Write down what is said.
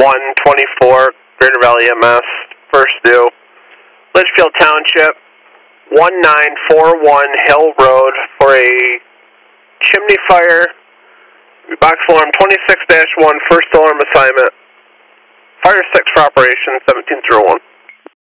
124, Greater Valley EMS, first due. Litchfield Township, 1941 Hill Road for a chimney fire. Box alarm 26-1, first alarm assignment. Fire 6 for operation 1701.